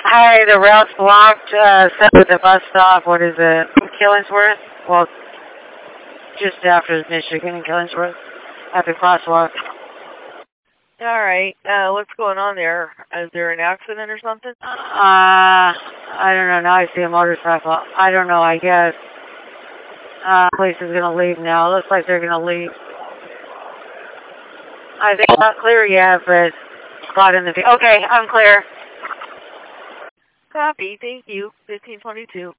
Hi, the route's blocked, set with the bus stop. What is it? Killingsworth? Well, just after Michigan and Killingsworth, at the crosswalk. Alright, what's going on there? Is there an accident or something? I don't know. Now I see a motorcycle. I don't know, I guess. Police is gonna leave now. Looks like they're gonna leave. I think it's not clear yet, but caught in the... Okay, I'm clear. Copy, thank you. 1522.